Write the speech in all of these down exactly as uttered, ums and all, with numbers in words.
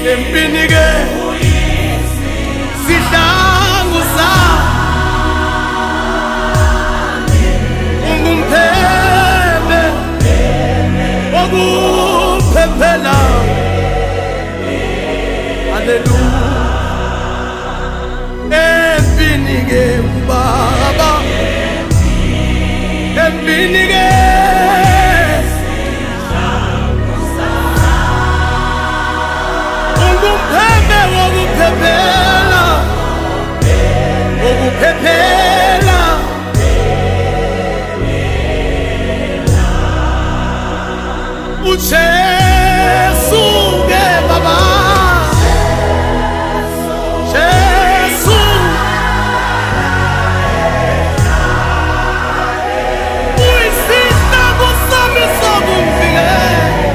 empini ke sidlangu sami ungumpheme okuphephela. Haleluya. Empini ke ubaba empini ke ungumpheme okuphephela okuphephela. uJesu ke baba Jesu uyisihla kusami sokumvikela.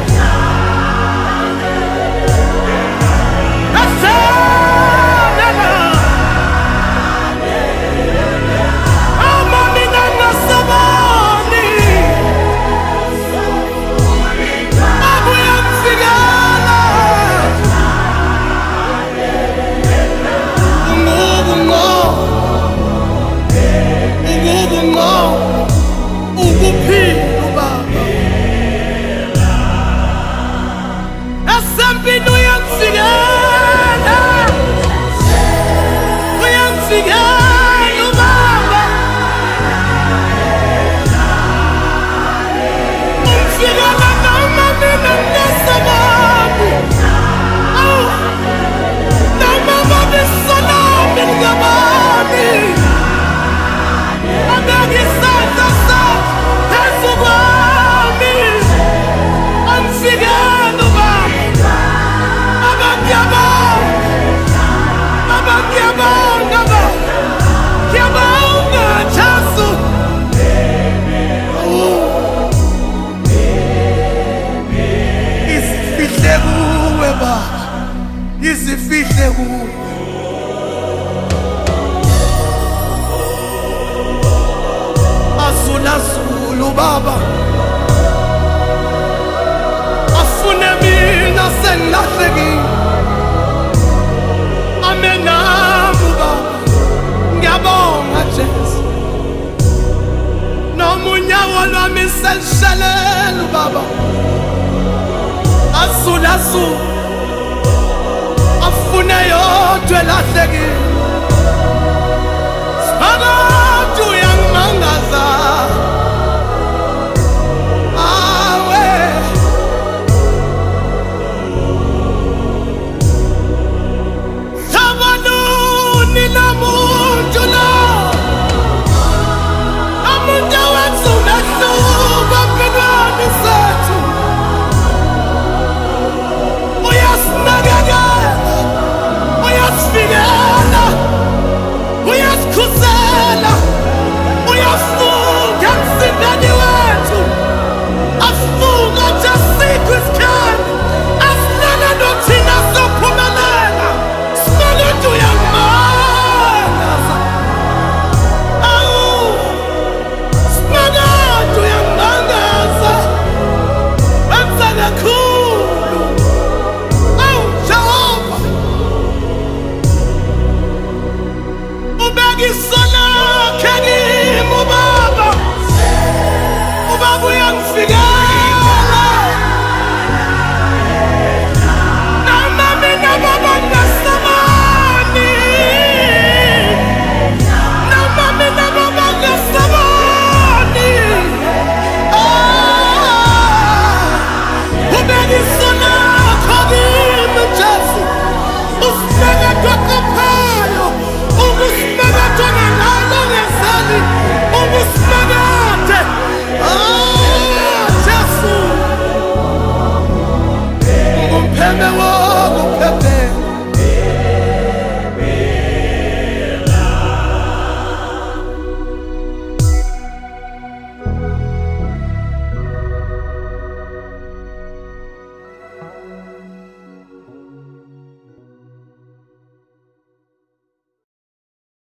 Isifihle kuwe azulazulu baba afune mina sengilahlekile amenamu baba ngiyabonga Jesu nomunyawo lwami selishelela baba azulazulu afune yodwa elahlekile abantu uyangimangaza awe sabaluni namuntu lo amuntu wenza umehluko empilweni zethu uyasinakekela uyasifikela uyasikhusela uyafunga emzimbeni wethu asifunga nje asikho isikhali asinana nothina sophumelela sinalento uyangimangaza awu sinalento uyangimangaza wenza kakhulu awu Jehova Isola keni mubaba ubaba uyangifikela.